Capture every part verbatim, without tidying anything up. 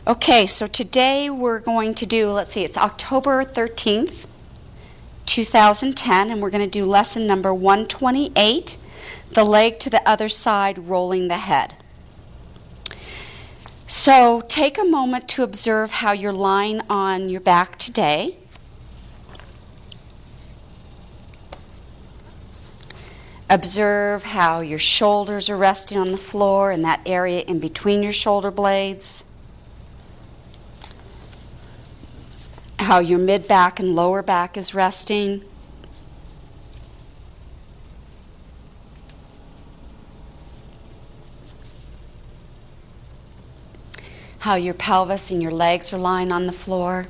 Okay, so today we're going to do, let's see, it's October thirteenth, two thousand ten, and we're going to do lesson number one twenty-eight, the leg to the other side, rolling the head. So take a moment to observe how you're lying on your back today. Observe how your shoulders are resting on the floor and that area in between your shoulder blades. How your mid-back and lower back is resting. How your pelvis and your legs are lying on the floor.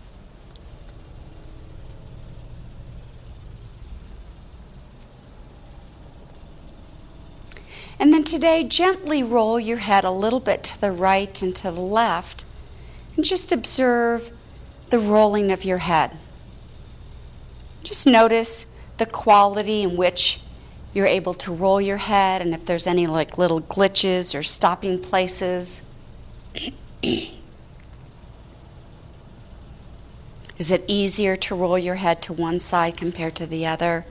And then today, gently roll your head a little bit to the right and to the left, and just observe the rolling of your head. Just notice the quality in which you're able to roll your head, and if there's any like little glitches or stopping places. Is it easier to roll your head to one side compared to the other?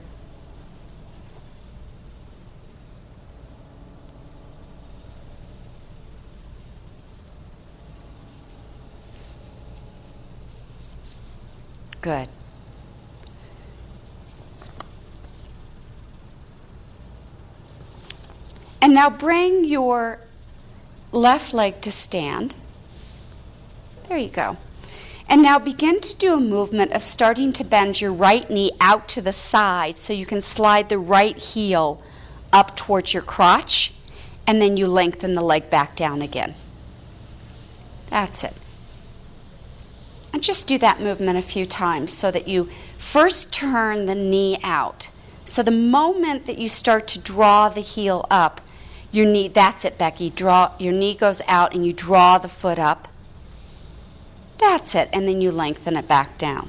Good. And now bring your left leg to stand. There you go. And now begin to do a movement of starting to bend your right knee out to the side so you can slide the right heel up towards your crotch, and then you lengthen the leg back down again. That's it. And just do that movement a few times so that you first turn the knee out. So the moment that you start to draw the heel up, your knee, that's it, Becky, draw, your knee goes out and you draw the foot up. That's it, and then you lengthen it back down.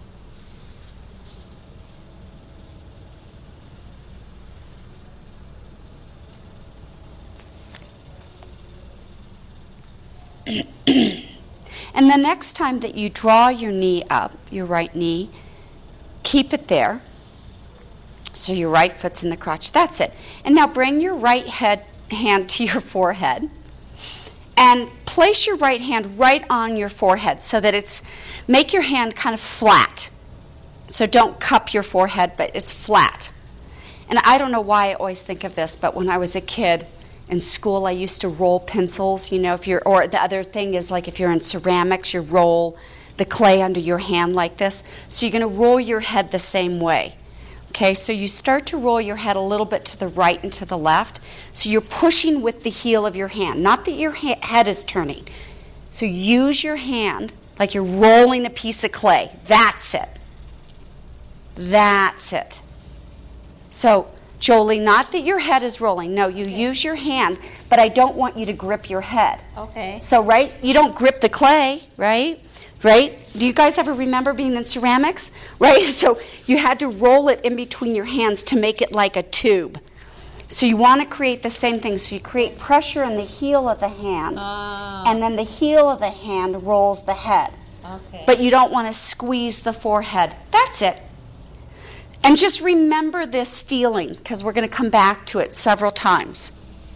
And the next time that you draw your knee up, your right knee, keep it there. So your right foot's in the crotch. That's it. And now bring your right head, hand to your forehead. And place your right hand right on your forehead so that it's, make your hand kind of flat. So don't cup your forehead, but it's flat. And I don't know why I always think of this, but when I was a kid, in school, I used to roll pencils, you know, if you're, or the other thing is like if you're in ceramics, you roll the clay under your hand like this. So you're going to roll your head the same way. Okay, so you start to roll your head a little bit to the right and to the left. So you're pushing with the heel of your hand, not that your ha- head is turning. So use your hand like you're rolling a piece of clay. That's it. That's it. So Jolie, not that your head is rolling. No, you okay. Use your hand, but I don't want you to grip your head. Okay. So, right, you don't grip the clay, right? Right? Do you guys ever remember being in ceramics? Right? So you had to roll it in between your hands to make it like a tube. So you want to create the same thing. So you create pressure in the heel of the hand, uh, and then the heel of the hand rolls the head. Okay. But you don't want to squeeze the forehead. That's it. And just remember this feeling, because we're going to come back to it several times.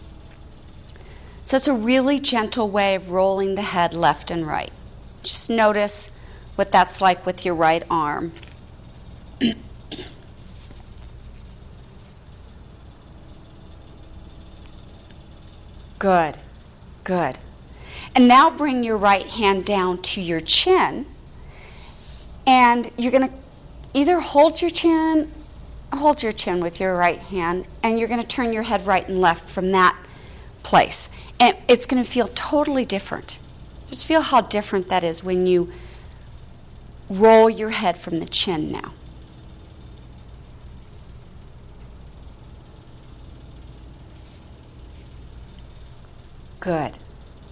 So it's a really gentle way of rolling the head left and right. Just notice what that's like with your right arm. Good, good. And now bring your right hand down to your chin, and you're going to either hold your chin, hold your chin with your right hand, and you're going to turn your head right and left from that place. And it's going to feel totally different. Just feel how different that is when you roll your head from the chin now. Good.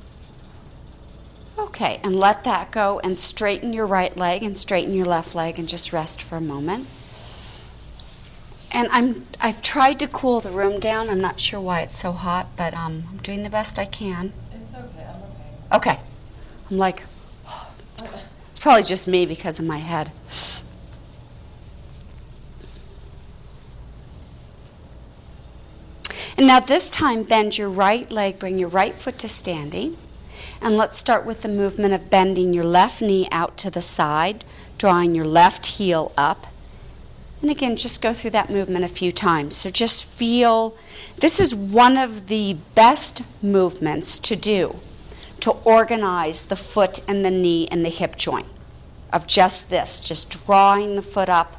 Okay, and let that go and straighten your right leg and straighten your left leg and just rest for a moment. And I'm, I've tried to cool the room down. I'm not sure why it's so hot, but um, I'm doing the best I can. It's okay, I'm okay. Okay. I'm like, oh, it's, it's probably just me because of my head. And now this time, bend your right leg, bring your right foot to standing. And let's start with the movement of bending your left knee out to the side, drawing your left heel up. And again, just go through that movement a few times. So just feel, this is one of the best movements to do to organize the foot and the knee and the hip joint. Of just this, just drawing the foot up,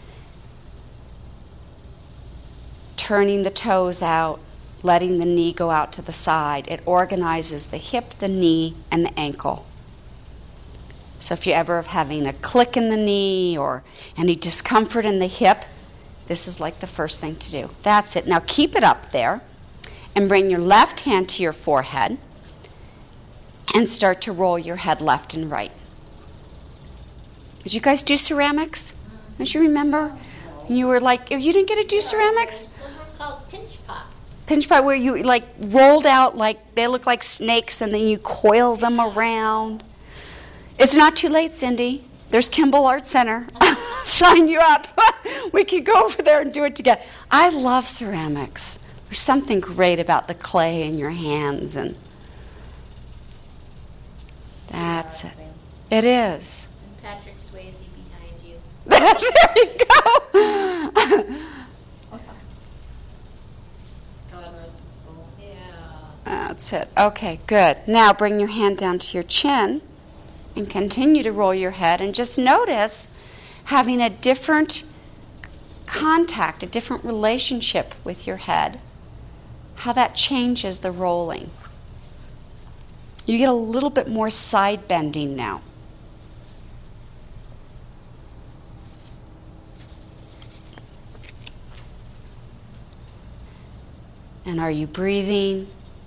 turning the toes out, letting the knee go out to the side. It organizes the hip, the knee, and the ankle. So if you ever have having a click in the knee or any discomfort in the hip, this is like the first thing to do. That's it. Now keep it up there and bring your left hand to your forehead and start to roll your head left and right. Did you guys do ceramics? Don't you remember? When you were like, if you didn't get to do ceramics? Those were called pinch pots. Pinch pot where you like rolled out like they look like snakes and then you coil them around. It's not too late, Cindy. There's Kimball Art Center. Sign you up. We can go over there and do it together. I love ceramics. There's something great about the clay in your hands, and that's it. It is. And Patrick Swayze behind you. There you go. That's it. Okay, good. Now bring your hand down to your chin and continue to roll your head, and just notice having a different contact, a different relationship with your head, how that changes the rolling. You get a little bit more side bending now. And are you breathing?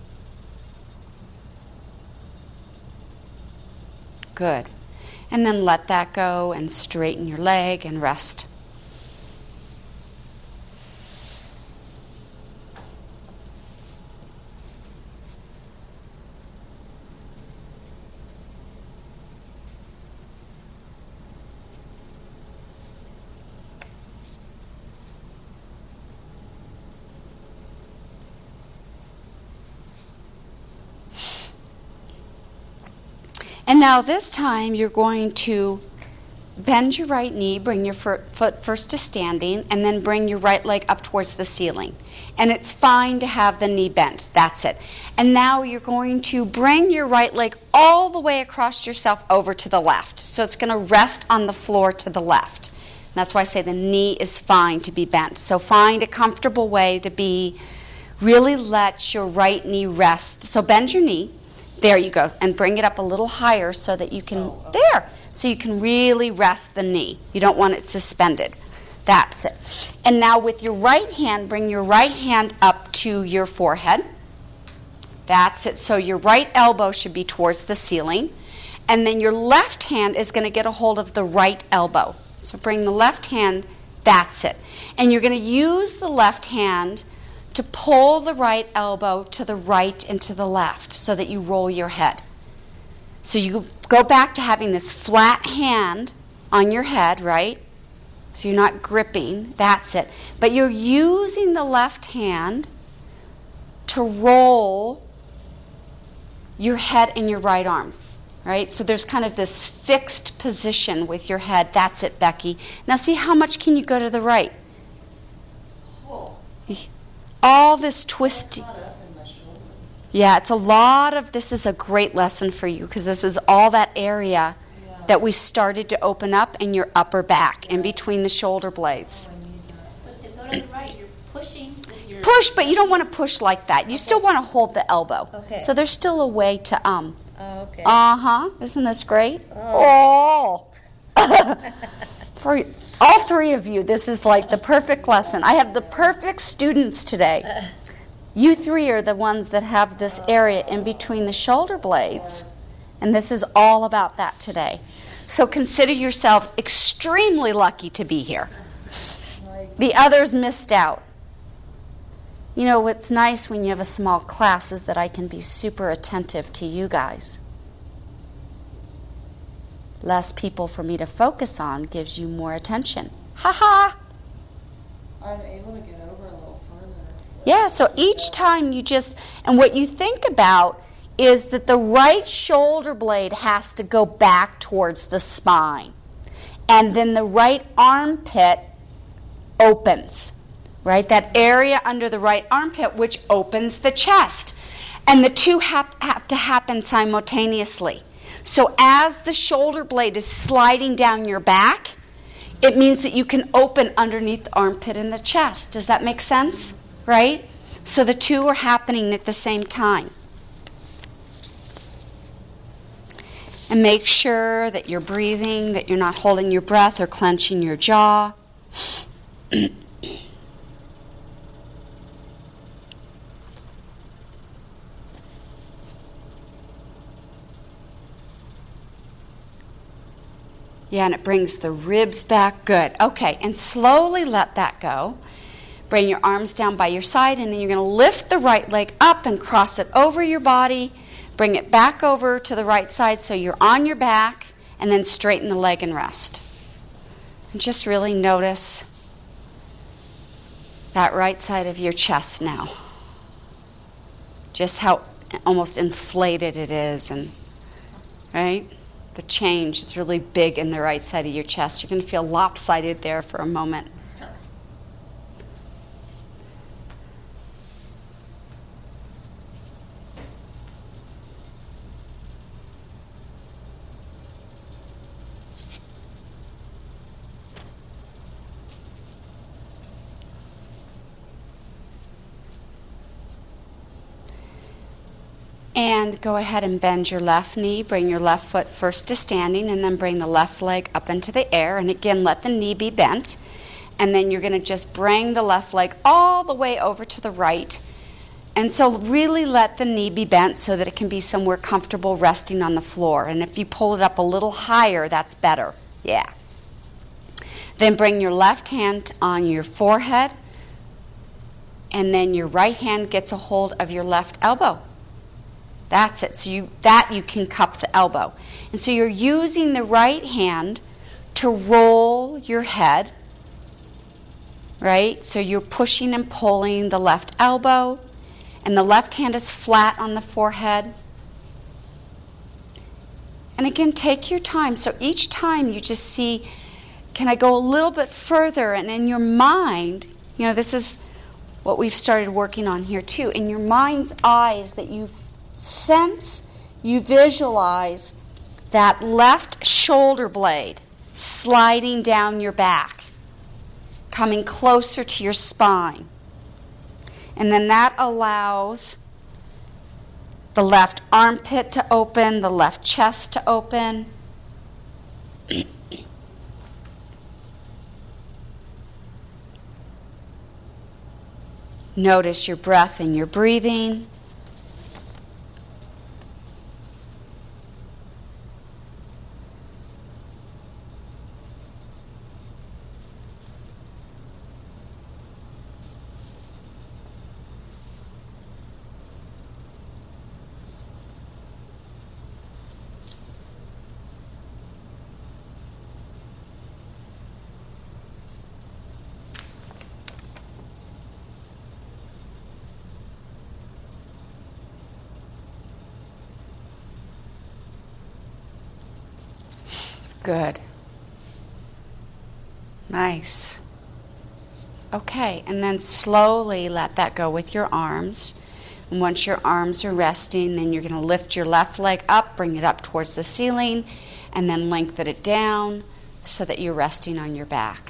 Good. And then let that go and straighten your leg and rest. And now this time you're going to bend your right knee, bring your foot first to standing, and then bring your right leg up towards the ceiling. And it's fine to have the knee bent. That's it. And now you're going to bring your right leg all the way across yourself over to the left. So it's going to rest on the floor to the left. And that's why I say the knee is fine to be bent. So find a comfortable way to be, really let your right knee rest. So bend your knee. There you go. And bring it up a little higher so that you can, oh, okay. There, so you can really rest the knee. You don't want it suspended. That's it. And now with your right hand, bring your right hand up to your forehead. That's it. So your right elbow should be towards the ceiling. And then your left hand is going to get a hold of the right elbow. So bring the left hand, that's it. And you're going to use the left hand to pull the right elbow to the right and to the left so that you roll your head. So you go back to having this flat hand on your head, right? So you're not gripping, that's it. But you're using the left hand to roll your head and your right arm, right? So there's kind of this fixed position with your head. That's it, Becky. Now see how much can you go to the right? All this twisting. Yeah, it's a lot of, this is a great lesson for you because this is all that area yeah. that we started to open up in your upper back, in between the shoulder blades. But to go to the right, you're pushing with your... Push, but you don't want to push like that. You okay. still want to hold the elbow. Okay. So there's still a way to, um. Oh, okay. Uh-huh. Isn't this great? Oh. Oh. For all three of you, this is like the perfect lesson. I have the perfect students today. You three are the ones that have this area in between the shoulder blades, and this is all about that today. So consider yourselves extremely lucky to be here. The others missed out. You know, what's nice when you have a small class is that I can be super attentive to you guys. less people for me to focus on gives you more attention. Ha ha! I'm able to get over a little further. Yeah, so each time you just, and what you think about is that the right shoulder blade has to go back towards the spine. And then the right armpit opens, right? That area under the right armpit, which opens the chest. And the two have, have to happen simultaneously. So as the shoulder blade is sliding down your back, it means that you can open underneath the armpit and the chest. Does that make sense? Right? So the two are happening at the same time. And make sure that you're breathing, that you're not holding your breath or clenching your jaw. Yeah, and it brings the ribs back. Good. Okay, and slowly let that go. Bring your arms down by your side, and then you're going to lift the right leg up and cross it over your body. Bring it back over to the right side so you're on your back, and then straighten the leg and rest. And just really notice that right side of your chest now. Just how almost inflated it is, and right? The change is really big in the right side of your chest. You're going to feel lopsided there for a moment. And go ahead and bend your left knee. Bring your left foot first to standing, and then bring the left leg up into the air. And again, let the knee be bent. And then you're going to just bring the left leg all the way over to the right. And so really let the knee be bent so that it can be somewhere comfortable resting on the floor. And if you pull it up a little higher, that's better. Yeah. Then bring your left hand on your forehead. And then your right hand gets a hold of your left elbow. That's it. So you that you can cup the elbow. And so you're using the right hand to roll your head, right? So you're pushing and pulling the left elbow, and the left hand is flat on the forehead. And again, take your time. So each time you just see, can I go a little bit further? And in your mind, you know, this is what we've started working on here too. In your mind's eyes, that you sense, you visualize that left shoulder blade sliding down your back, coming closer to your spine. And then that allows the left armpit to open, the left chest to open. Notice your breath and your breathing. Good. Nice. Okay, and then slowly let that go with your arms. And once your arms are resting, then you're going to lift your left leg up, bring it up towards the ceiling, and then lengthen it down so that you're resting on your back.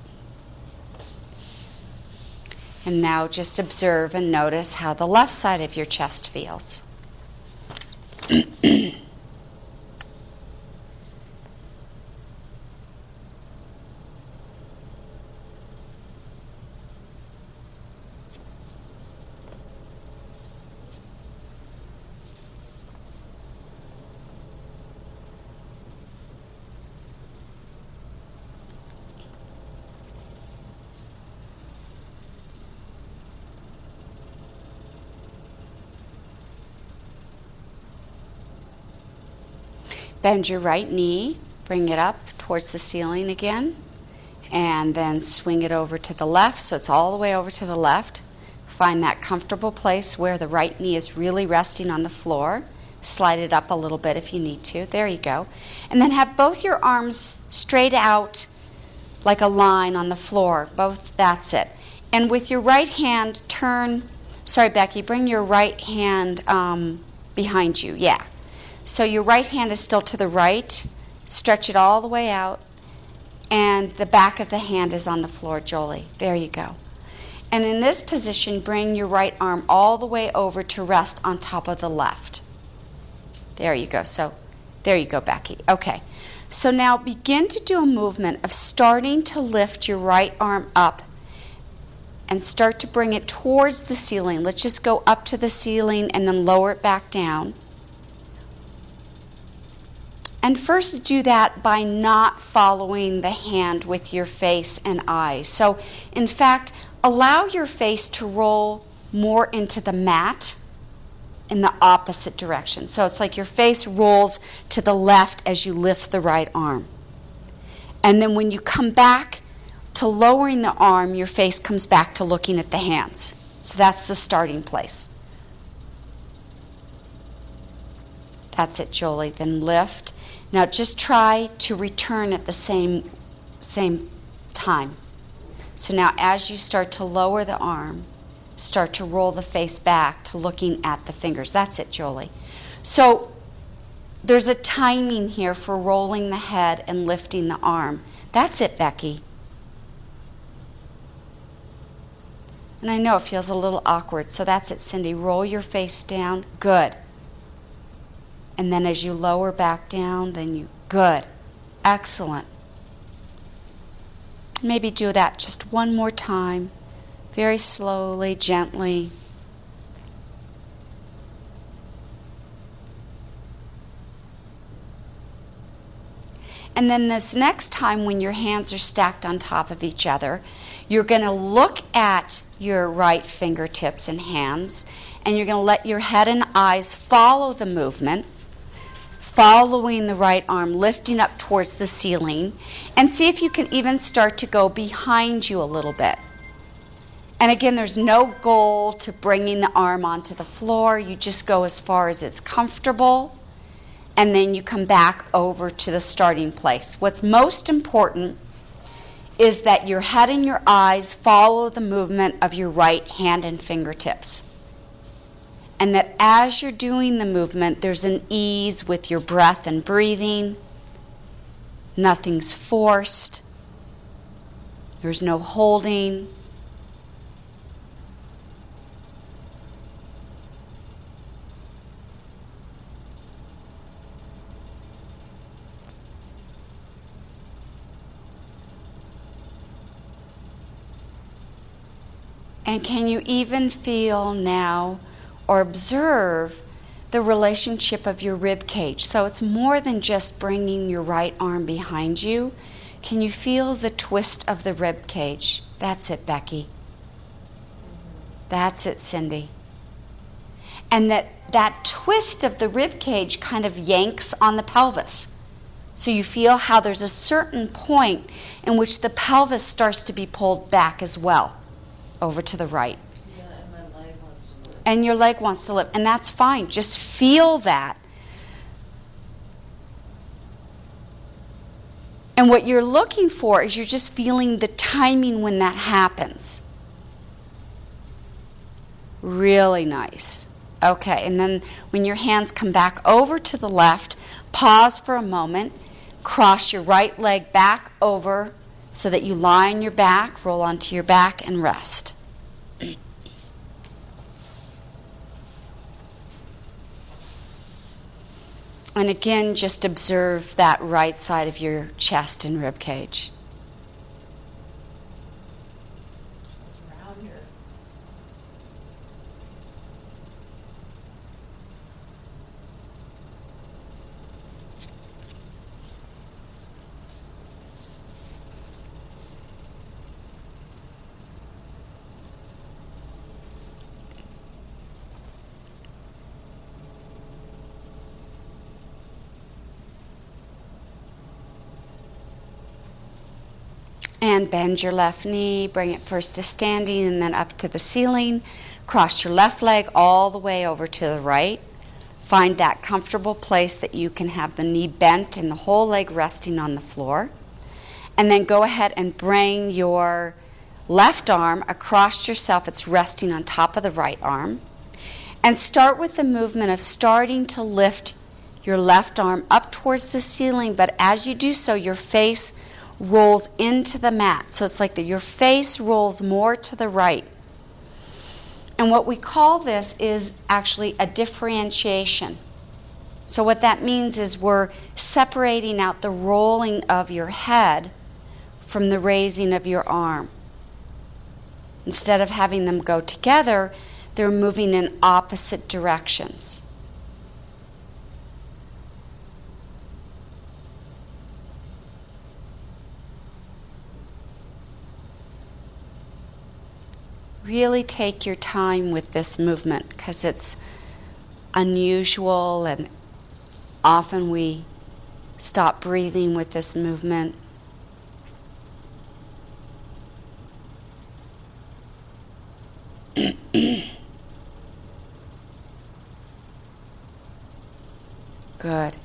And now just observe and notice how the left side of your chest feels. Bend your right knee, Bring it up towards the ceiling again, and then swing it over to the left, so it's all the way over to the left. Find that comfortable place where the right knee is really resting on the floor. Slide it up a little bit if you need to. There you go. And then have both your arms straight out like a line on the floor. Both, that's it. And with your right hand, turn, sorry, Becky, bring your right hand um, behind you. Yeah. So your right hand is still to the right. Stretch it all the way out. And the back of the hand is on the floor, Jolie. There you go. And in this position, bring your right arm all the way over to rest on top of the left. There you go. So there you go, Becky. Okay. So now begin to do a movement of starting to lift your right arm up and start to bring it towards the ceiling. Let's just go up to the ceiling and then lower it back down. And first do that by not following the hand with your face and eyes. So in fact, allow your face to roll more into the mat in the opposite direction. So it's like your face rolls to the left as you lift the right arm. And then when you come back to lowering the arm, your face comes back to looking at the hands. So that's the starting place. That's it, Jolie. Then lift. Now just try to return at the same, same time. So now as you start to lower the arm, start to roll the face back to looking at the fingers. That's it, Jolie. So there's a timing here for rolling the head and lifting the arm. That's it, Becky. And I know it feels a little awkward, so that's it, Cindy. Roll your face down. Good. And then as you lower back down, then you, good. Excellent. Maybe do that just one more time. Very slowly, gently. And then this next time when your hands are stacked on top of each other, you're going to look at your right fingertips and hands, and you're going to let your head and eyes follow the movement, following the right arm, lifting up towards the ceiling, and see if you can even start to go behind you a little bit. And again, there's no goal to bringing the arm onto the floor. You just go as far as it's comfortable, and then you come back over to the starting place. What's most important is that your head and your eyes follow the movement of your right hand and fingertips. And that as you're doing the movement, there's an ease with your breath and breathing. Nothing's forced. There's no holding. And can you even feel now or observe the relationship of your rib cage? So it's more than just bringing your right arm behind you. Can you feel the twist of the rib cage? That's it, Becky. That's it, Cindy. And that, that twist of the rib cage kind of yanks on the pelvis. So you feel how there's a certain point in which the pelvis starts to be pulled back as well, over to the right. Yeah, and my leg wants to lift. And your leg wants to lift, and that's fine. Just feel that. And what you're looking for is you're just feeling the timing when that happens. Really nice. Okay, and then when your hands come back over to the left, pause for a moment, cross your right leg back over so that you lie on your back, roll onto your back, and rest. And again, just observe that right side of your chest and rib cage. Around here. And bend your left knee, bring it first to standing and then up to the ceiling. Cross your left leg all the way over to the right. Find that comfortable place that you can have the knee bent and the whole leg resting on the floor. And then go ahead and bring your left arm across yourself. It's resting on top of the right arm. And start with the movement of starting to lift your left arm up towards the ceiling, but as you do so, your face rolls into the mat. So it's like that your face rolls more to the right. And what we call this is actually a differentiation. So what that means is we're separating out the rolling of your head from the raising of your arm. Instead of having them go together, they're moving in opposite directions. Really take your time with this movement because it's unusual and often we stop breathing with this movement. Good.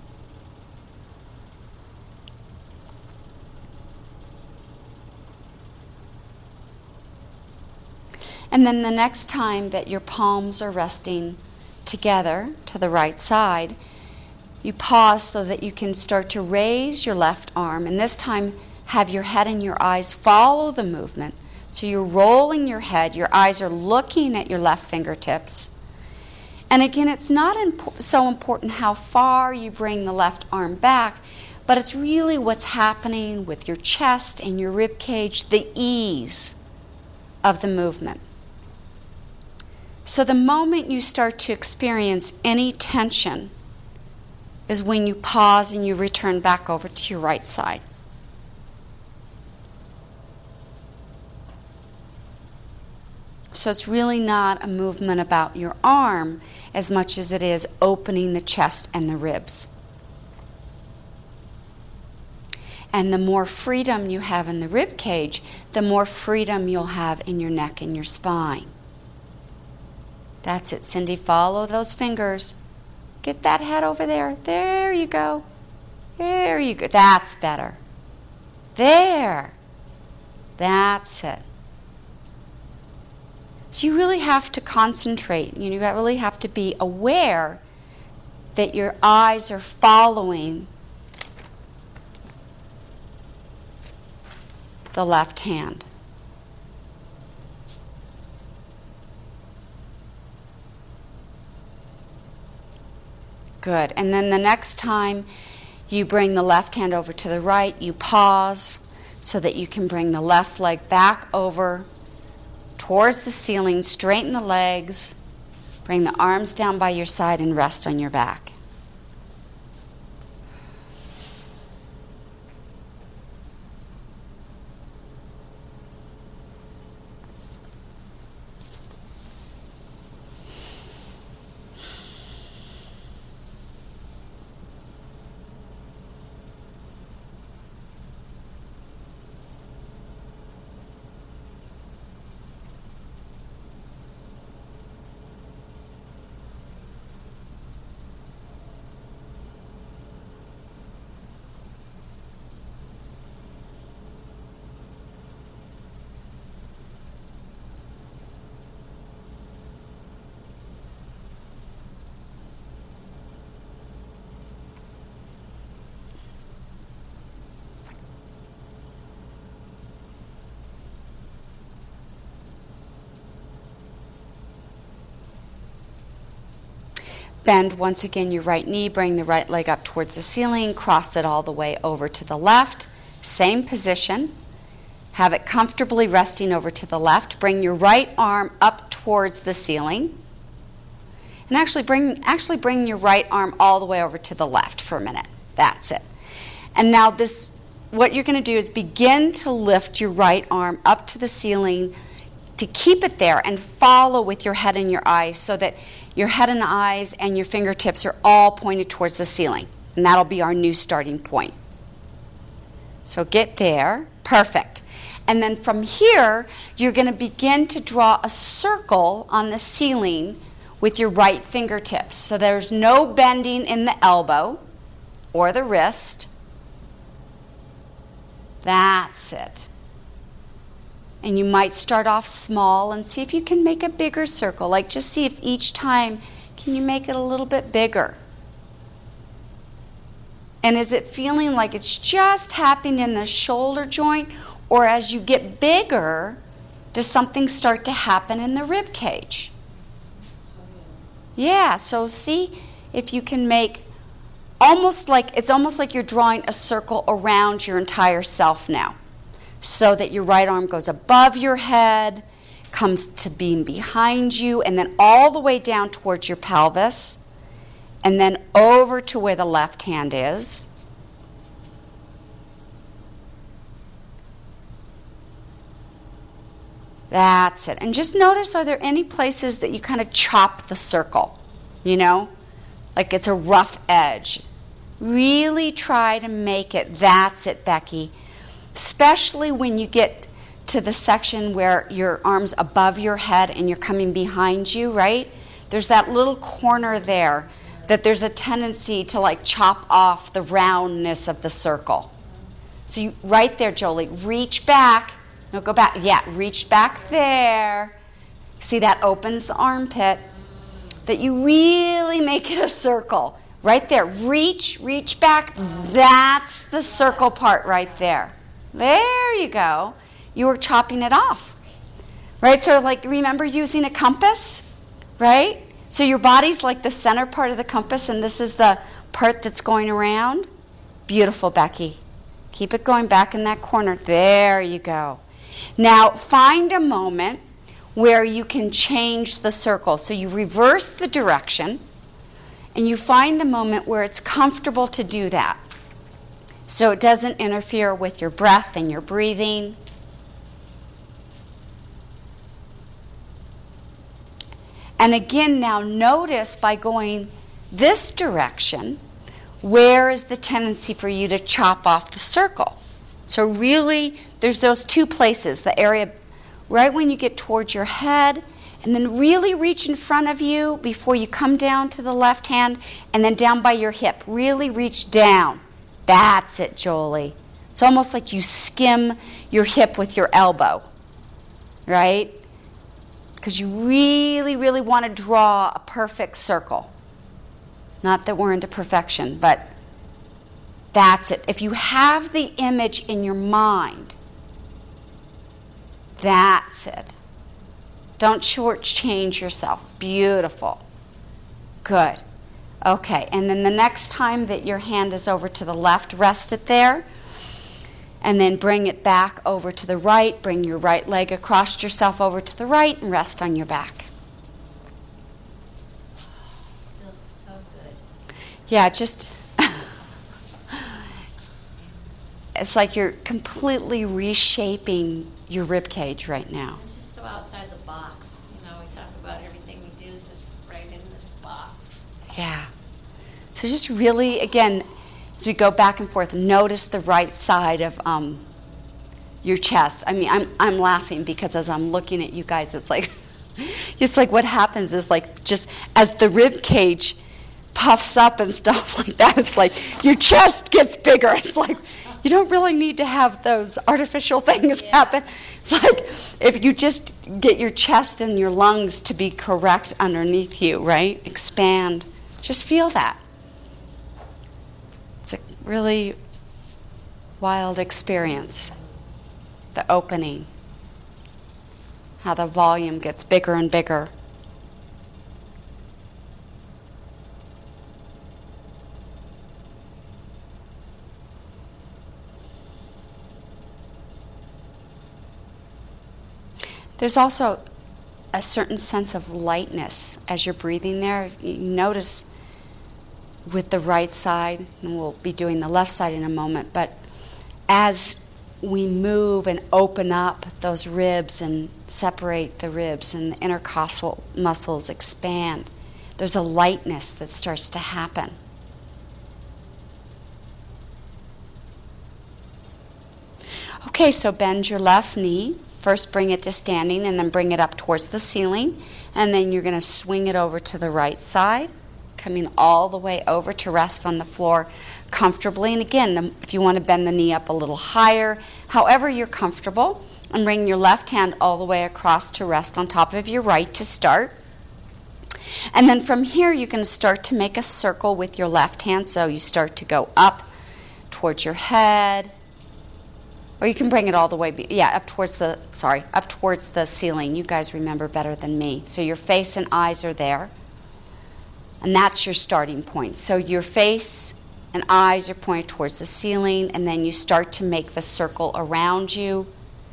And then the next time that your palms are resting together to the right side, you pause so that you can start to raise your left arm. And this time, have your head and your eyes follow the movement. So you're rolling your head, your eyes are looking at your left fingertips. And again, it's not impo- so important how far you bring the left arm back, but it's really what's happening with your chest and your rib cage, the ease of the movement. So the moment you start to experience any tension is when you pause and you return back over to your right side. So it's really not a movement about your arm as much as it is opening the chest and the ribs. And the more freedom you have in the rib cage, the more freedom you'll have in your neck and your spine. That's it, Cindy. Follow those fingers. Get that head over there. There you go. There you go. That's better. There. That's it. So you really have to concentrate. You really have to be aware that your eyes are following the left hand. Good. And then the next time you bring the left hand over to the right, you pause so that you can bring the left leg back over towards the ceiling, straighten the legs, bring the arms down by your side and rest on your back. Bend once again your right knee, bring the right leg up towards the ceiling, cross it all the way over to the left. Same position. Have it comfortably resting over to the left. Bring your right arm up towards the ceiling. And actually bring, actually bring your right arm all the way over to the left for a minute. That's it. And now this, what you're going to do is begin to lift your right arm up to the ceiling to keep it there and follow with your head and your eyes so that your head and eyes and your fingertips are all pointed towards the ceiling. And that'll be our new starting point. So get there. Perfect. And then from here, you're going to begin to draw a circle on the ceiling with your right fingertips. So there's no bending in the elbow or the wrist. That's it. And you might start off small and see if you can make a bigger circle. Like just see if each time, can you make it a little bit bigger? And is it feeling like it's just happening in the shoulder joint? Or as you get bigger, does something start to happen in the rib cage? Yeah, so see if you can make almost like, it's almost like you're drawing a circle around your entire self now. So that your right arm goes above your head, comes to being behind you, and then all the way down towards your pelvis, and then over to where the left hand is. That's it. And just notice, are there any places that you kind of chop the circle? You know? Like it's a rough edge. Really try to make it. That's it, Becky. Especially when you get to the section where your arm's above your head and you're coming behind you, right? There's that little corner there that there's a tendency to like chop off the roundness of the circle. So you, right there, Jolie, reach back. No, go back. Yeah, reach back there. See, that opens the armpit. That you really make it a circle. Right there. Reach, reach back. That's the circle part right there. There you go. You were chopping it off. Right? So like remember using a compass? Right? So your body's like the center part of the compass and this is the part that's going around. Beautiful, Becky. Keep it going back in that corner. There you go. Now find a moment where you can change the circle. So you reverse the direction and you find the moment where it's comfortable to do that. So it doesn't interfere with your breath and your breathing. And again, now notice by going this direction, where is the tendency for you to chop off the circle? So really, there's those two places, the area right when you get towards your head, and then really reach in front of you before you come down to the left hand, and then down by your hip. Really reach down. That's it, Jolie. It's almost like you skim your hip with your elbow, right? Because you really, really want to draw a perfect circle. Not that we're into perfection, but that's it. If you have the image in your mind, that's it. Don't shortchange yourself. Beautiful. Good. Okay, and then the next time that your hand is over to the left, rest it there. And then bring it back over to the right. Bring your right leg across yourself over to the right and rest on your back. It feels so good. Yeah, just... it's like you're completely reshaping your rib cage right now. It's just so outside the box. You know, we talk about everything we do is just right in this box. Yeah. So just really, again, as we go back and forth, notice the right side of um, your chest. I mean, I'm I'm laughing because as I'm looking at you guys, it's like, it's like what happens is like just as the rib cage puffs up and stuff like that, it's like your chest gets bigger. It's like you don't really need to have those artificial things Yeah. happen. It's like if you just get your chest and your lungs to be correct underneath you, right? Expand. Just feel that. It's a really wild experience. The opening. How the volume gets bigger and bigger. There's also a certain sense of lightness as you're breathing there. You notice with the right side, and we'll be doing the left side in a moment, but as we move and open up those ribs and separate the ribs and the intercostal muscles expand, there's a lightness that starts to happen. Okay, so bend your left knee. First bring it to standing and then bring it up towards the ceiling. And then you're going to swing it over to the right side, coming all the way over to rest on the floor comfortably. And again, the, if you want to bend the knee up a little higher, however you're comfortable, and bring your left hand all the way across to rest on top of your right to start. And then from here, you're going to start to make a circle with your left hand. So you start to go up towards your head, or you can bring it all the way, be, yeah, up towards the, sorry, up towards the ceiling. You guys remember better than me. So your face and eyes are there. And that's your starting point. So your face and eyes are pointed towards the ceiling, and then you start to make the circle around you.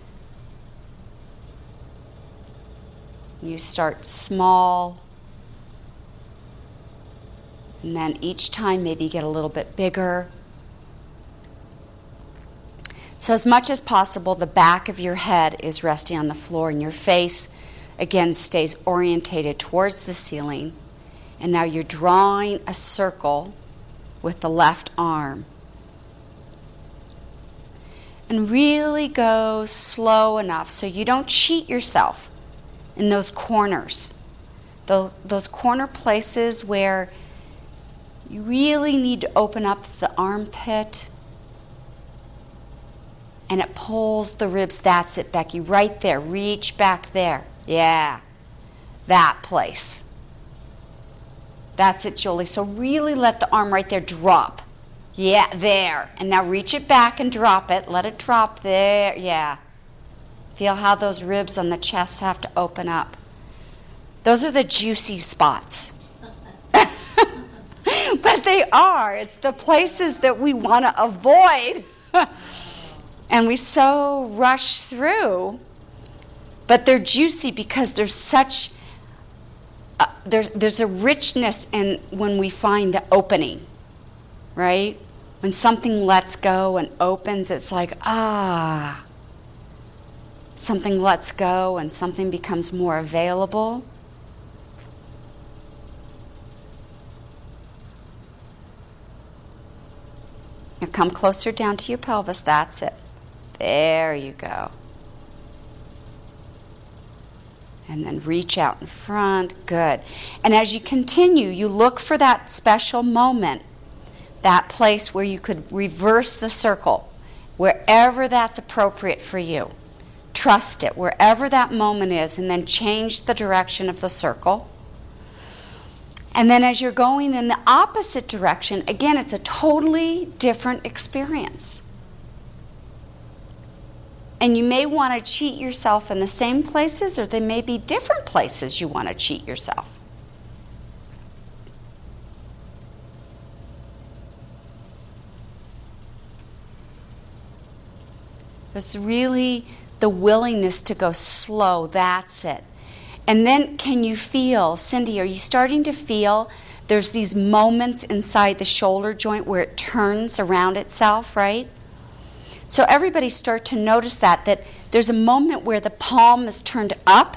You start small, and then each time maybe get a little bit bigger. So as much as possible, the back of your head is resting on the floor, and your face, again, stays orientated towards the ceiling. And now you're drawing a circle with the left arm. And really go slow enough so you don't cheat yourself in those corners. Those, those corner places where you really need to open up the armpit and it pulls the ribs. That's it, Becky. Right there. Reach back there. Yeah. That place. That's it, Julie. So really let the arm right there drop. Yeah, there. And now reach it back and drop it. Let it drop there. Yeah. Feel how those ribs on the chest have to open up. Those are the juicy spots. But they are. It's the places that we want to avoid. And we so rush through. But they're juicy because there's such... Uh, there's there's a richness in when we find the opening, right? When something lets go and opens, it's like, ah. Something lets go and something becomes more available. Now come closer down to your pelvis. That's it. There you go. And then reach out in front. Good. And as you continue, you look for that special moment, that place where you could reverse the circle, wherever that's appropriate for you. Trust it, wherever that moment is, and then change the direction of the circle. And then as you're going in the opposite direction, again, it's a totally different experience. And you may want to cheat yourself in the same places, or there may be different places you want to cheat yourself. It's really the willingness to go slow. That's it. And then can you feel, Cindy, are you starting to feel there's these moments inside the shoulder joint where it turns around itself, right? So everybody start to notice that, that there's a moment where the palm is turned up,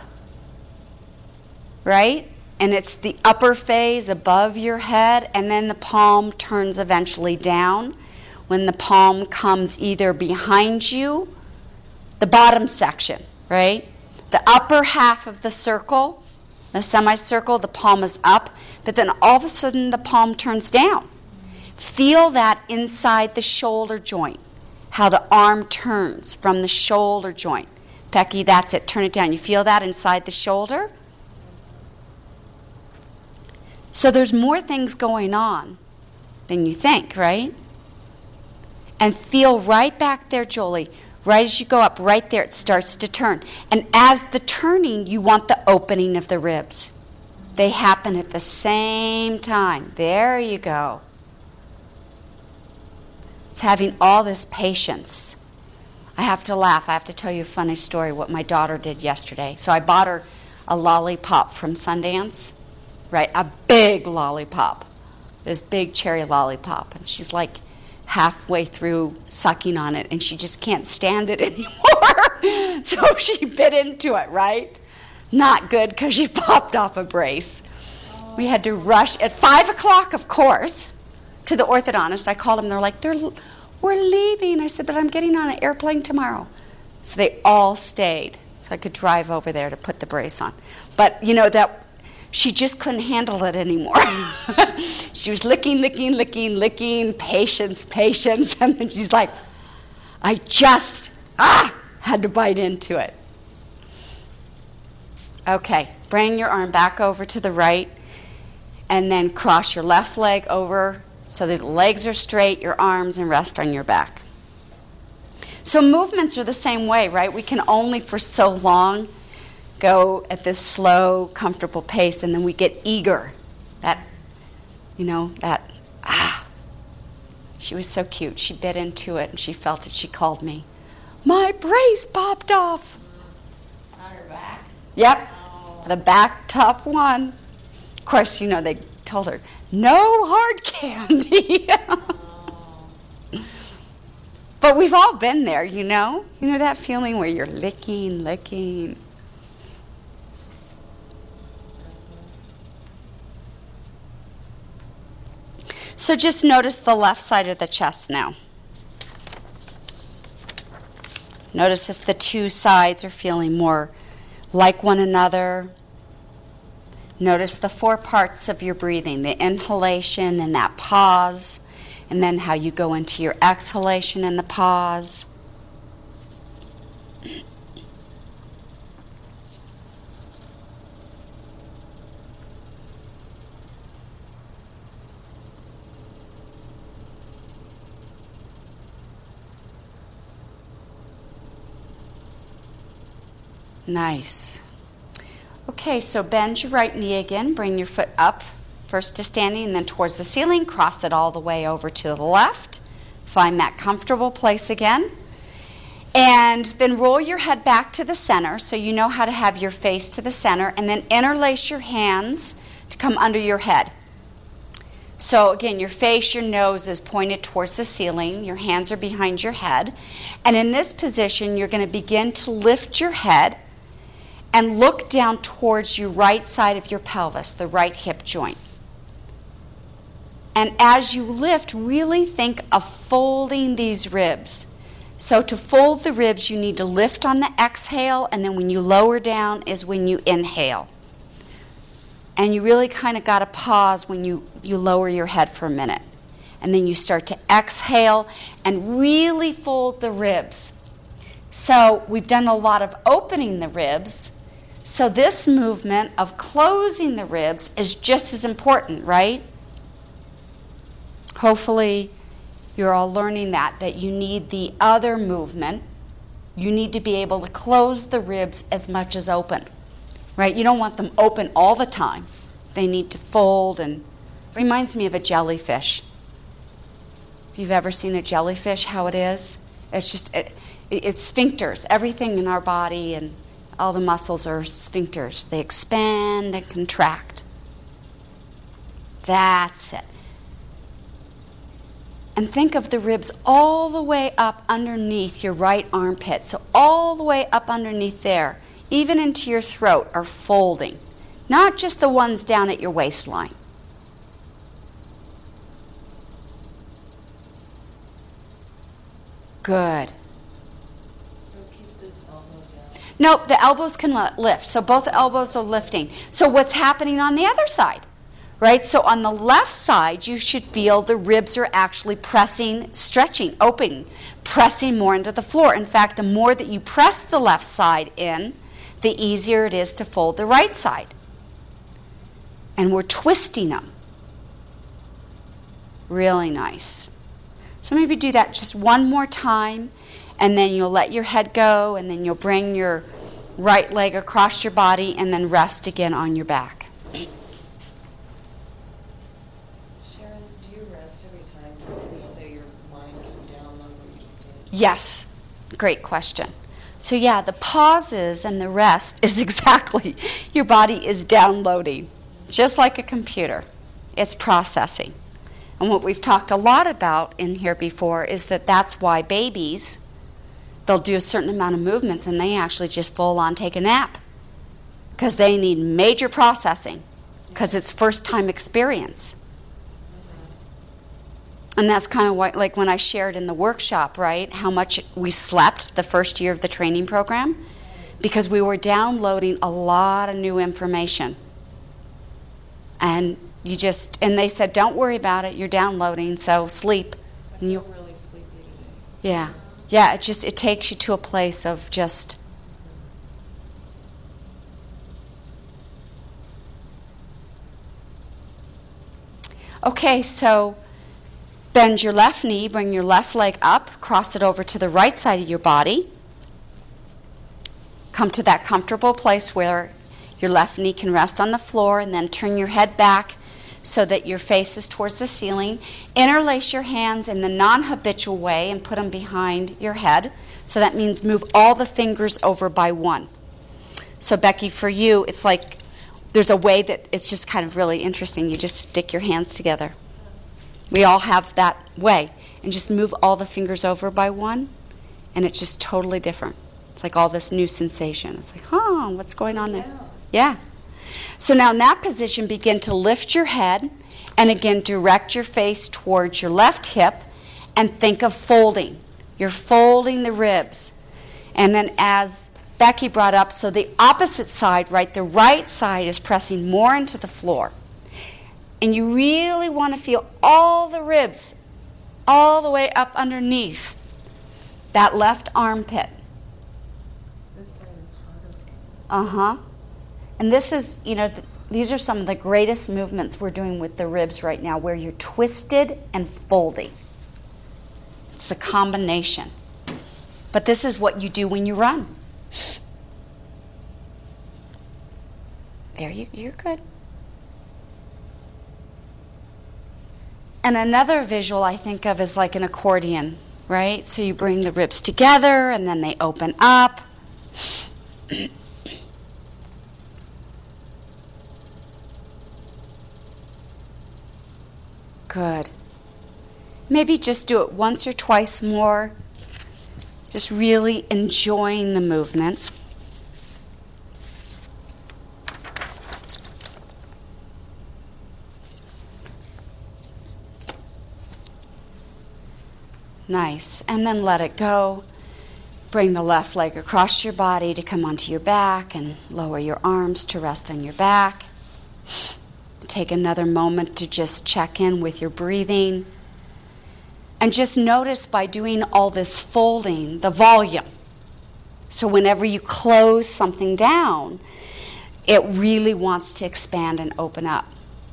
right? And it's the upper phase above your head, and then the palm turns eventually down. When the palm comes either behind you, the bottom section, right? The upper half of the circle, the semicircle, the palm is up, but then all of a sudden the palm turns down. Feel that inside the shoulder joint. How the arm turns from the shoulder joint. Becky, that's it. Turn it down. You feel that inside the shoulder? So there's more things going on than you think, right? And feel right back there, Jolie. Right as you go up, right there, it starts to turn. And as the turning, you want the opening of the ribs. They happen at the same time. There you go. It's having all this patience. I have to laugh. I have to tell you a funny story, what my daughter did yesterday. So I bought her a lollipop from Sundance, right? A big lollipop, this big cherry lollipop. And she's like halfway through sucking on it, and she just can't stand it anymore. So she bit into it, right? Not good, because she popped off a brace. We had to rush at five o'clock, of course, to the orthodontist. I called them. They're like, they're we're leaving. I said, but I'm getting on an airplane tomorrow. So they all stayed so I could drive over there to put the brace on. But, you know, that she just couldn't handle it anymore. She was licking, licking, licking, licking, patience, patience. And then she's like, I just, ah, had to bite into it. Okay, bring your arm back over to the right and then cross your left leg over so that the legs are straight, your arms, and rest on your back. So movements are the same way, right? We can only for so long go at this slow, comfortable pace, and then we get eager. That, you know, that, ah. She was so cute. She bit into it, and she felt it. She called me. My brace popped off. On her back? Yep, Oh. the back top one. Of course, you know, they told her, no hard candy. Oh. But we've all been there, you know? You know that feeling where you're licking, licking. So just notice the left side of the chest now. Notice if the two sides are feeling more like one another. Notice the four parts of your breathing, the inhalation and that pause, and then how you go into your exhalation and the pause. Nice. Okay, so bend your right knee again. Bring your foot up, first to standing and then towards the ceiling. Cross it all the way over to the left. Find that comfortable place again. And then roll your head back to the center so you know how to have your face to the center. And then interlace your hands to come under your head. So again, your face, your nose is pointed towards the ceiling. Your hands are behind your head. And in this position, you're going to begin to lift your head and look down towards your right side of your pelvis, the right hip joint. And as you lift, really think of folding these ribs. So to fold the ribs, you need to lift on the exhale, and then when you lower down is when you inhale. And you really kind of got to pause when you, you lower your head for a minute. And then you start to exhale and really fold the ribs. So we've done a lot of opening the ribs. So this movement of closing the ribs is just as important, right? Hopefully you're all learning that, that you need the other movement. You need to be able to close the ribs as much as open, right? You don't want them open all the time. They need to fold, and it reminds me of a jellyfish. If you've ever seen a jellyfish, how it is, it's just, it, it's sphincters. Everything in our body and all the muscles are sphincters. They expand and contract. That's it. And think of the ribs all the way up underneath your right armpit. So all the way up underneath there, even into your throat, are folding. Not just the ones down at your waistline. Good. Nope, the elbows can lift. So both elbows are lifting. So what's happening on the other side? Right? So on the left side, you should feel the ribs are actually pressing, stretching, opening, pressing more into the floor. In fact, the more that you press the left side in, the easier it is to fold the right side. And we're twisting them. Really nice. So maybe do that just one more time. And then you'll let your head go, and then you'll bring your right leg across your body, and then rest again on your back. Sharon, do you rest every time? Did you say your mind came down on where you just did? Yes. Great question. So yeah, the pauses and the rest is exactly, your body is downloading, just like a computer. It's processing. And what we've talked a lot about in here before is that that's why babies, they'll do a certain amount of movements and they actually just full on take a nap because they need major processing because it's first time experience. And that's kind of what, like when I shared in the workshop, right, how much we slept the first year of the training program, because we were downloading a lot of new information. And you just, and they said, don't worry about it, you're downloading, so sleep. I And you, feel really sleepy today. yeah, yeah, it just, it takes you to a place of just, okay, so bend your left knee, bring your left leg up, cross it over to the right side of your body. Come to that comfortable place where your left knee can rest on the floor, and then turn your head back so that your face is towards the ceiling. Interlace your hands in the non-habitual way and put them behind your head. So that means move all the fingers over by one. So Becky, for you, it's like there's a way that it's just kind of really interesting. You just stick your hands together. We all have that way. And just move all the fingers over by one, and it's just totally different. It's like all this new sensation. It's like, huh, what's going on there? Yeah. So now in that position, begin to lift your head, and again direct your face towards your left hip, and think of folding. You're folding the ribs. And then as Becky brought up, so the opposite side, right, the right side is pressing more into the floor. And you really want to feel all the ribs all the way up underneath that left armpit. This side is harder. Uh-huh. And this is, you know, th- these are some of the greatest movements we're doing with the ribs right now, where you're twisted and folding. It's a combination. But this is what you do when you run. There, you, you're good. And another visual I think of is like an accordion, right? So you bring the ribs together, and then they open up. Good. Maybe just do it once or twice more. Just really enjoying the movement. Nice. And then let it go. Bring the left leg across your body to come onto your back, and lower your arms to rest on your back. Take another moment to just check in with your breathing. And just notice, by doing all this folding, the volume. So whenever you close something down, it really wants to expand and open up.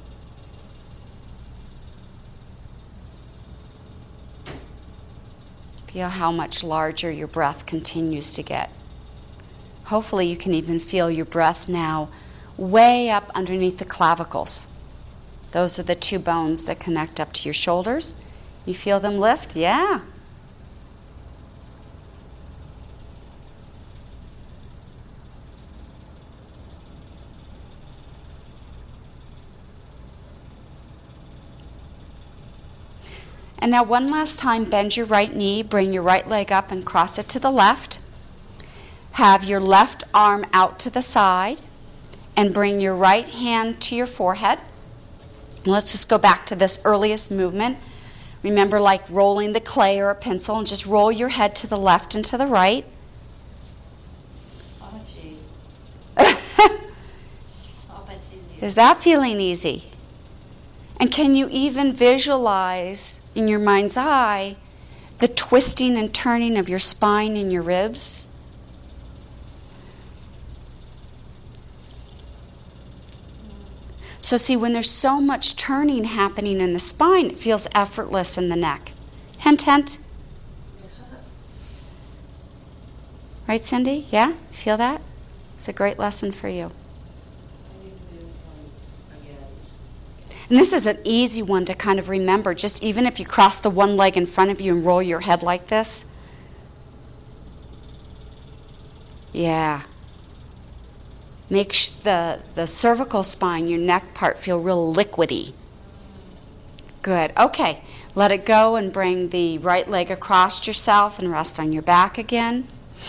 Feel how much larger your breath continues to get. Hopefully you can even feel your breath now way up underneath the clavicles. Those are the two bones that connect up to your shoulders. You feel them lift? Yeah. And now one last time, bend your right knee, bring your right leg up and cross it to the left. Have your left arm out to the side and bring your right hand to your forehead. Let's just go back to this earliest movement. Remember, like rolling the clay or a pencil, and just roll your head to the left and to the right. Oh, jeez. So much easier. Is that feeling easy? And can you even visualize in your mind's eye the twisting and turning of your spine and your ribs? So see, when there's so much turning happening in the spine, it feels effortless in the neck. Hint, hint. Right, Cindy? Yeah? Feel that? It's a great lesson for you. I need to do this one again. And this is an easy one to kind of remember. Just even if you cross the one leg in front of you and roll your head like this. Yeah. Make sh- the, the cervical spine, your neck part, feel real liquidy. Good. Okay. Let it go and bring the right leg across yourself and rest on your back again.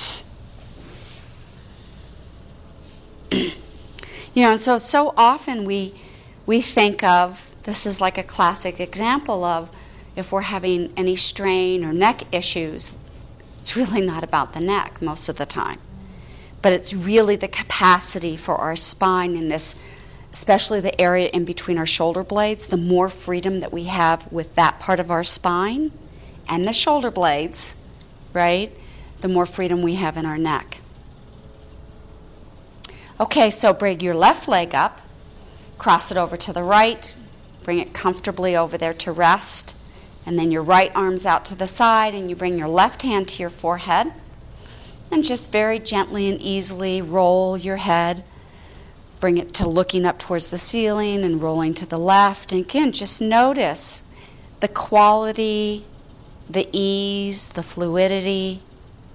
You know, so so often we we think of, this is like a classic example of, if we're having any strain or neck issues, it's really not about the neck most of the time. But it's really the capacity for our spine in this, especially the area in between our shoulder blades. The more freedom that we have with that part of our spine and the shoulder blades, right, the more freedom we have in our neck. Okay, so bring your left leg up, cross it over to the right, bring it comfortably over there to rest, and then your right arm's out to the side, and you bring your left hand to your forehead, and just very gently and easily roll your head. Bring it to looking up towards the ceiling and rolling to the left. And again, just notice the quality, the ease, the fluidity.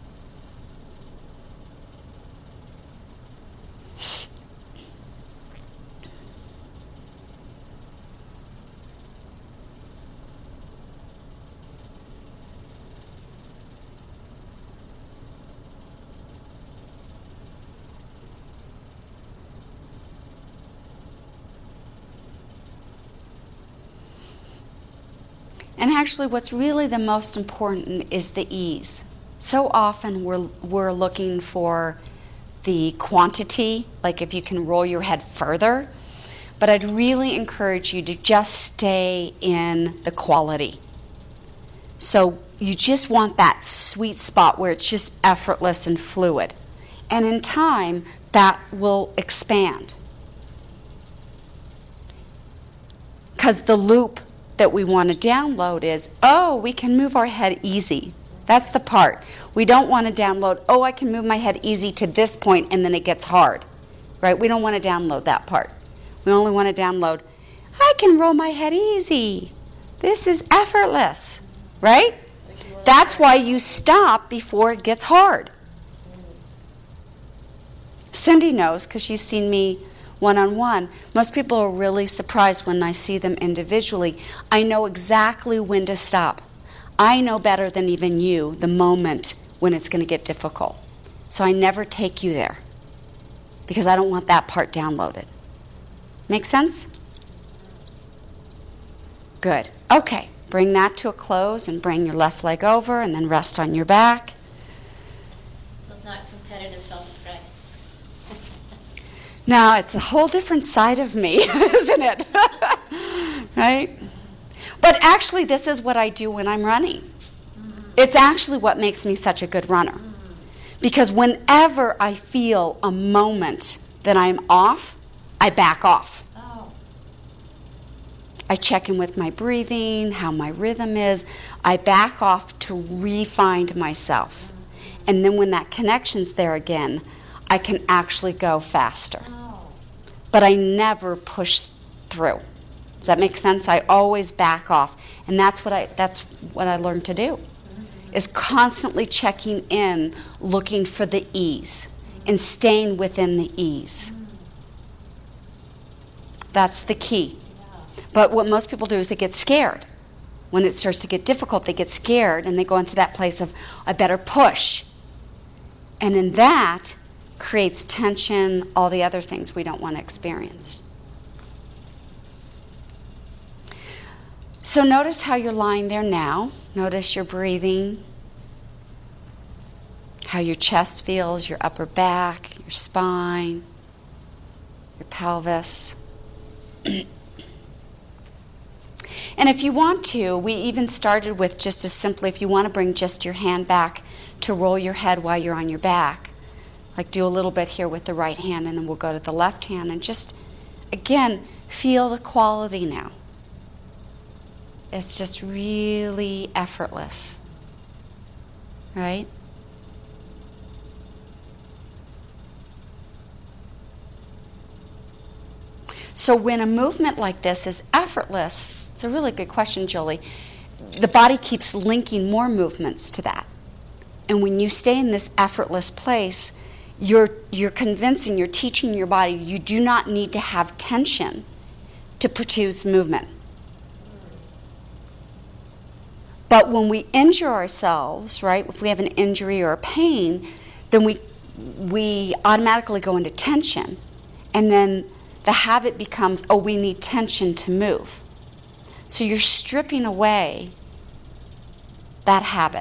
And actually, what's really the most important is the ease. So often we're we're looking for the quantity, like if you can roll your head further. But I'd really encourage you to just stay in the quality. So you just want that sweet spot where it's just effortless and fluid. And in time, that will expand. Because the loop that we want to download is, oh, we can move our head easy. That's the part. We don't want to download, oh, I can move my head easy to this point and then it gets hard. Right? We don't want to download that part. We only want to download, I can roll my head easy. This is effortless. Right? That's why you stop before it gets hard. Cindy knows because she's seen me one-on-one. Most people are really surprised when I see them individually. I know exactly when to stop. I know better than even you the moment when it's going to get difficult. So I never take you there because I don't want that part downloaded. Make sense? Good. Okay. Bring that to a close and bring your left leg over and then rest on your back. So it's not competitive self-expression. Now, it's a whole different side of me, isn't it? Right? But actually, this is what I do when I'm running. Mm-hmm. It's actually what makes me such a good runner. Mm-hmm. Because whenever I feel a moment that I'm off, I back off. Oh. I check in with my breathing, how my rhythm is. I back off to re-find myself. Mm-hmm. And then when that connection's there again, I can actually go faster. Oh. But I never push through. Does that make sense? I always back off. And that's what I that's what I learned to do. Mm-hmm. Is constantly checking in, looking for the ease, mm-hmm. and staying within the ease. Mm-hmm. That's the key. Yeah. But what most people do is they get scared. When it starts to get difficult, they get scared and they go into that place of, I better push. And in that creates tension, all the other things we don't want to experience. So notice how you're lying there now. Notice your breathing, how your chest feels, your upper back, your spine, your pelvis. And if you want to, we even started with just as simply, if you want to bring just your hand back to roll your head while you're on your back. Like do a little bit here with the right hand, and then we'll go to the left hand and just, again, feel the quality now. It's just really effortless, right? So when a movement like this is effortless, it's a really good question, Jolie, the body keeps linking more movements to that. And when you stay in this effortless place, You're you're convincing, you're teaching your body you do not need to have tension to produce movement. But when we injure ourselves, right, if we have an injury or a pain, then we we automatically go into tension. And then the habit becomes, oh, we need tension to move. So you're stripping away that habit.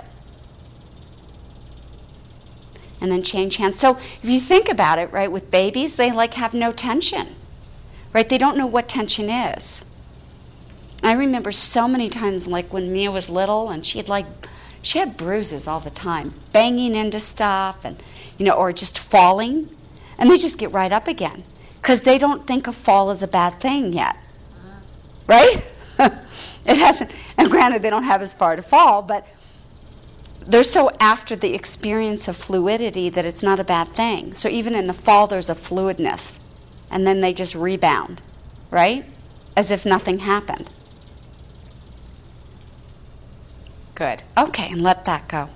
And then change hands. So if you think about it, right, with babies, they like have no tension, right? They don't know what tension is. I remember so many times, like when Mia was little, and she had like, she had bruises all the time, banging into stuff, and you know, or just falling, and they just get right up again because they don't think a fall is a bad thing yet, uh-huh. Right? It hasn't, and granted, they don't have as far to fall, but they're so after the experience of fluidity that it's not a bad thing. So even in the fall, there's a fluidness, and then they just rebound, right? As if nothing happened. Good. Okay, and let that go.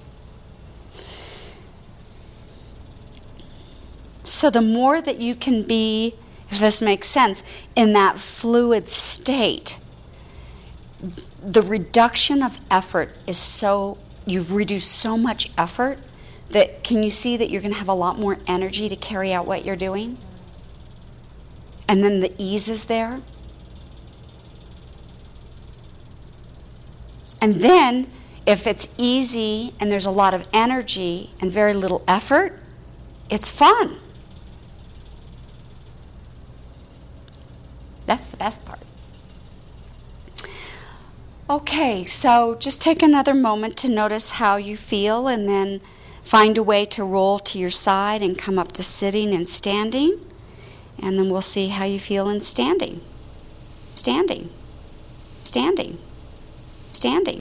So the more that you can be, if this makes sense, in that fluid state, the reduction of effort is so, you've reduced so much effort that, can you see that you're going to have a lot more energy to carry out what you're doing? And then the ease is there. And then, if it's easy and there's a lot of energy and very little effort, it's fun. That's the best part. Okay, so just take another moment to notice how you feel, and then find a way to roll to your side and come up to sitting and standing. And then we'll see how you feel in standing. Standing. Standing. Standing.